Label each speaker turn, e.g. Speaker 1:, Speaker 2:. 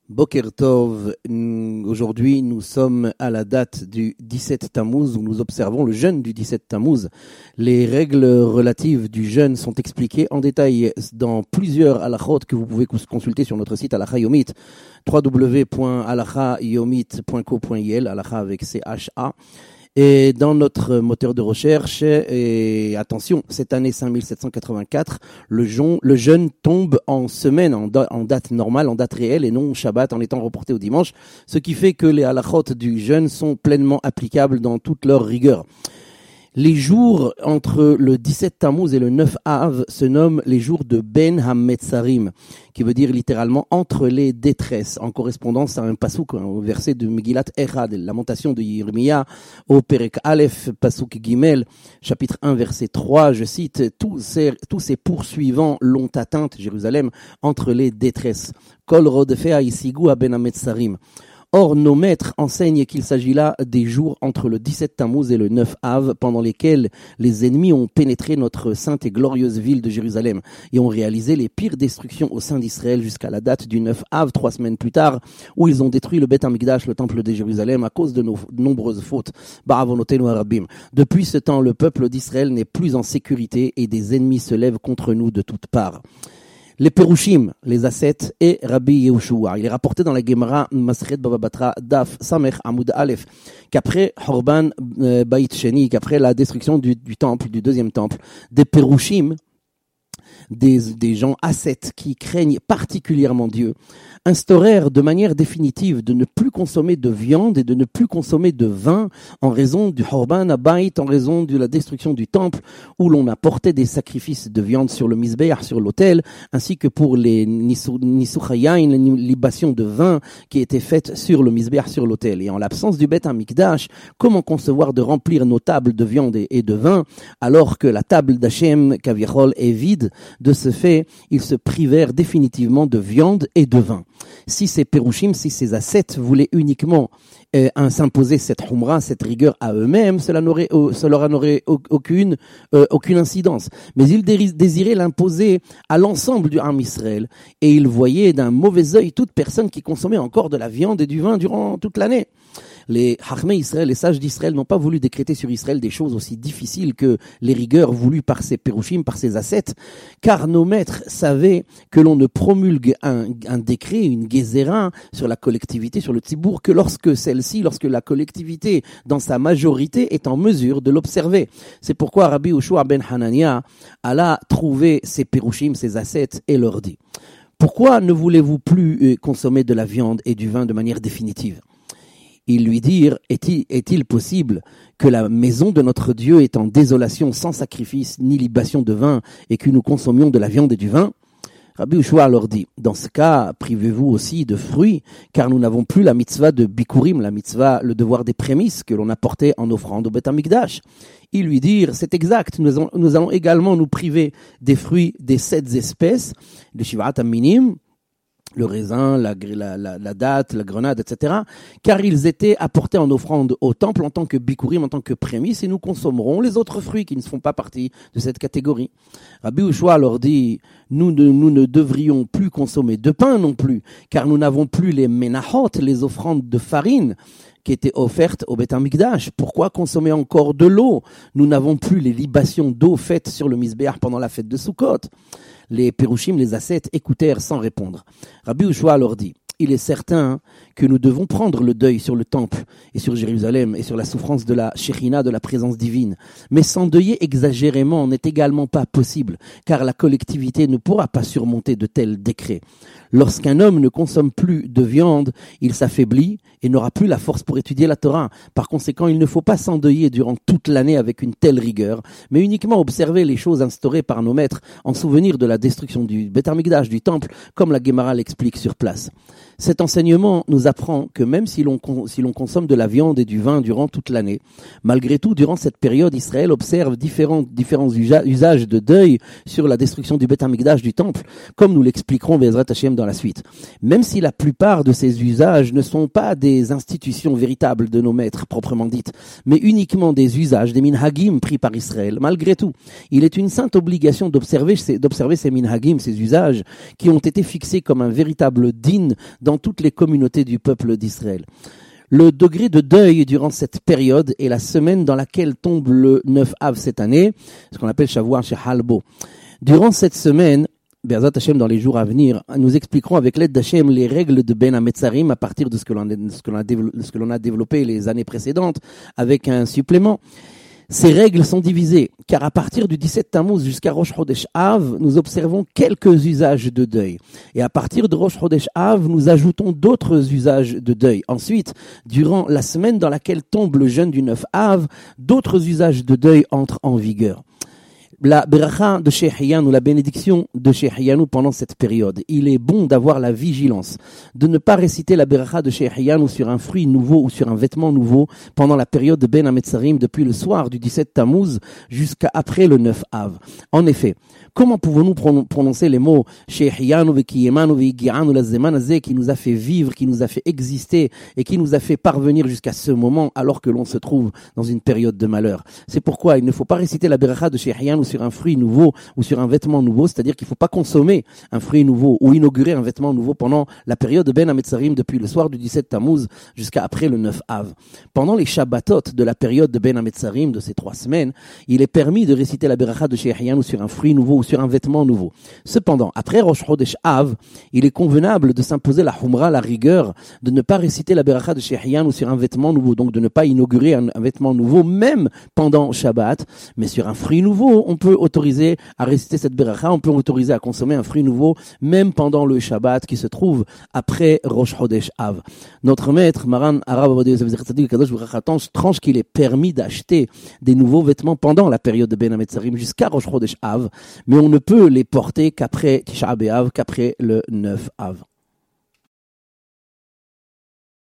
Speaker 1: Boker Tov, aujourd'hui nous sommes à la date du 17 Tammuz où nous observons le jeûne du 17 Tammuz. Les règles relatives du jeûne sont expliquées en détail dans plusieurs halachot que vous pouvez consulter sur notre site Halacha Yomit, www.halachayomit.co.il, halacha avec CHA. Et dans notre moteur de recherche, et attention, cette année 5784, le jeûne tombe en semaine, en date normale, en date réelle, et non Shabbat en étant reporté au dimanche, ce qui fait que les halachot du jeûne sont pleinement applicables dans toute leur rigueur. Les jours entre le 17 Tammuz et le 9 Av se nomment les jours de Ben HaMetzarim, qui veut dire littéralement entre les détresses, en correspondance à un pasouk, au verset de Megillat Echad, lamentation de Yirmiya, au Perek Aleph, pasouk Gimel, chapitre 1, verset 3, je cite, tous ces poursuivants l'ont atteinte, Jérusalem, entre les détresses. Kol rodefea isigu ha Ben HaMetzarim. Or, nos maîtres enseignent qu'il s'agit là des jours entre le 17 Tammuz et le 9 Av, pendant lesquels les ennemis ont pénétré notre sainte et glorieuse ville de Jérusalem et ont réalisé les pires destructions au sein d'Israël jusqu'à la date du 9 Av, 3 semaines plus tard, où ils ont détruit le Beth Amikdash, le temple de Jérusalem, à cause de nos nombreuses fautes. Ba'avonotenu harabim. Depuis ce temps, le peuple d'Israël n'est plus en sécurité et des ennemis se lèvent contre nous de toutes parts. Les Perushim, les ascètes et Rabbi Yehoshua. Il est rapporté dans la Gemara Masechet Bava Batra Daf Samech Amud Aleph qu'après Horban Bait Sheni, qu'après la destruction du temple, du deuxième temple, des Perushim, des gens ascètes qui craignent particulièrement Dieu, instaurèrent de manière définitive de ne plus consommer de viande et de ne plus consommer de vin en raison du Horban Abayit, en raison de la destruction du temple où l'on apportait des sacrifices de viande sur le Mizbeach, sur l'autel, ainsi que pour les Nisuchayain, les libations de vin qui étaient faites sur le Mizbeach, sur l'autel. Et en l'absence du Beth Amikdash, comment concevoir de remplir nos tables de viande et de vin alors que la table d'Hachem, Kavichol, est vide? De ce fait, ils se privèrent définitivement de viande et de vin. Si ces Perushim, si ces ascètes voulaient uniquement s'imposer cette humra, cette rigueur à eux-mêmes, cela n'aurait aucune incidence. Mais ils désiraient l'imposer à l'ensemble du Ham Israël. Et ils voyaient d'un mauvais œil toute personne qui consommait encore de la viande et du vin durant toute l'année. Les Chachmei Israël, les sages d'Israël, n'ont pas voulu décréter sur Israël des choses aussi difficiles que les rigueurs voulues par ces Perushim, par ces ascètes, car nos maîtres savaient que l'on ne promulgue un décret, une gézéra sur la collectivité, sur le tzibour, que lorsque la collectivité, dans sa majorité, est en mesure de l'observer. C'est pourquoi Rabbi Yehoshua ben Hanania alla trouver ces Perushim, ces ascètes, et leur dit: pourquoi ne voulez-vous plus consommer de la viande et du vin de manière définitive? Ils lui dirent: est-il possible que la maison de notre Dieu est en désolation, sans sacrifice ni libation de vin, et que nous consommions de la viande et du vin? Rabbi Yehoshua leur dit: dans ce cas, privez-vous aussi de fruits, car nous n'avons plus la mitzvah de Bikurim, la mitzvah, le devoir des prémices que l'on apportait en offrande au Beth Amikdash. Ils lui dirent: c'est exact, nous allons également nous priver des fruits des 7 espèces, le Shivat Aminim, le raisin, la date, la grenade, etc., car ils étaient apportés en offrande au temple en tant que bikurim, en tant que prémices, et nous consommerons les autres fruits qui ne font pas partie de cette catégorie. Rabbi Yehoshua leur dit: nous ne devrions plus consommer de pain non plus, car nous n'avons plus les menachot, les offrandes de farine, qui étaient offertes au Beth Amikdash. Pourquoi consommer encore de l'eau? Nous n'avons plus les libations d'eau faites sur le Mizbeach pendant la fête de Sukkot. Les Perushim, les ascètes, écoutèrent sans répondre. Rabbi Yehoshua leur dit: il est certain que nous devons prendre le deuil sur le temple et sur Jérusalem et sur la souffrance de la Shekhinah, de la présence divine. Mais s'endeuiller exagérément n'est également pas possible, car la collectivité ne pourra pas surmonter de tels décrets. Lorsqu'un homme ne consomme plus de viande, il s'affaiblit et n'aura plus la force pour étudier la Torah. Par conséquent, il ne faut pas s'endeuiller durant toute l'année avec une telle rigueur, mais uniquement observer les choses instaurées par nos maîtres en souvenir de la destruction du Beth Amikdash, du temple, comme la Gemara l'explique sur place. Cet enseignement nous apprend que même si l'on consomme de la viande et du vin durant toute l'année, malgré tout, durant cette période, Israël observe différents usages de deuil sur la destruction du Beth Amikdash, du temple, comme nous l'expliquerons Be'ezrat Hashem dans la suite. Même si la plupart de ces usages ne sont pas des institutions véritables de nos maîtres proprement dites, mais uniquement des usages, des minhagim pris par Israël, malgré tout, il est une sainte obligation d'observer ces minhagim, ces usages, qui ont été fixés comme un véritable din dans toutes les communautés du peuple d'Israël. Le degré de deuil durant cette période est la semaine dans laquelle tombe le 9 Av cette année, ce qu'on appelle Shavua Shehalbo. Durant cette semaine, Be'ezrat Hashem, dans les jours à venir, nous expliquerons avec l'aide d'Hashem les règles de Ben HaMetzarim à partir de ce que l'on a développé les années précédentes avec un supplément. Ces règles sont divisées, car à partir du 17 Tammuz jusqu'à Rosh Chodesh Av, nous observons quelques usages de deuil. Et à partir de Rosh Chodesh Av, nous ajoutons d'autres usages de deuil. Ensuite, durant la semaine dans laquelle tombe le jeûne du 9 Av, d'autres usages de deuil entrent en vigueur. La beracha de Shehianu, la bénédiction de Shehianu pendant cette période. Il est bon d'avoir la vigilance, de ne pas réciter la beracha de Shehianu sur un fruit nouveau ou sur un vêtement nouveau pendant la période de Ben HaMetzarim depuis le soir du 17 Tammuz jusqu'à après le 9 Av. En effet, comment pouvons-nous prononcer les mots Shehianu vekiyemanu veigianu lazeman hazeh qui nous a fait vivre, qui nous a fait exister et qui nous a fait parvenir jusqu'à ce moment alors que l'on se trouve dans une période de malheur. C'est pourquoi il ne faut pas réciter la beracha de Shehianu sur un fruit nouveau ou sur un vêtement nouveau, c'est-à-dire qu'il ne faut pas consommer un fruit nouveau ou inaugurer un vêtement nouveau pendant la période de Ben HaMetzarim depuis le soir du 17 Tammuz jusqu'à après le 9 Av. Pendant les Shabbatot de la période de Ben HaMetzarim de ces 3 semaines, il est permis de réciter la beracha de Shehianu sur un fruit nouveau ou sur un vêtement nouveau. Cependant, après Rosh Chodesh Av, il est convenable de s'imposer la humra, la rigueur, de ne pas réciter la beracha de Shehianu sur un vêtement nouveau, donc de ne pas inaugurer un vêtement nouveau même pendant Shabbat, mais sur un fruit nouveau, on peut autoriser à réciter cette beracha, on peut autoriser à consommer un fruit nouveau même pendant le Shabbat qui se trouve après Rosh Chodesh Av. Notre maître, Maran Arav Ovadia Yosef Zecher Tzadik Kadosh Baruch Hu, tranche qu'il est permis d'acheter des nouveaux vêtements pendant la période de Ben HaMetzarim jusqu'à Rosh Chodesh Av, mais on ne peut les porter qu'après Tisha B'Av, qu'après le 9 Av.